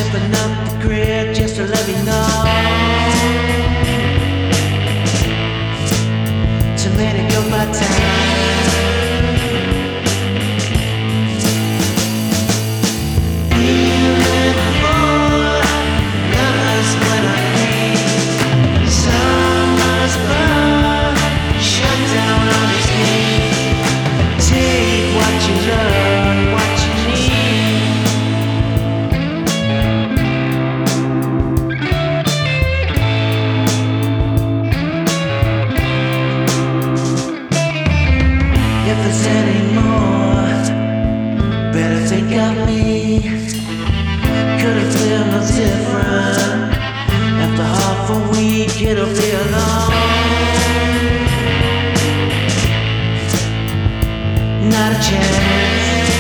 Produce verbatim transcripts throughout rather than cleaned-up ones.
open up the grid just to let me know. Too many goodbye times. If there's any more, better think of me. Couldn't feel no different. After half a week, it'll be alone. Not a chance.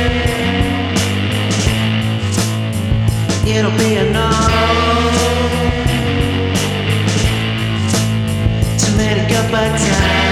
It'll be a no. Too many goodbye times.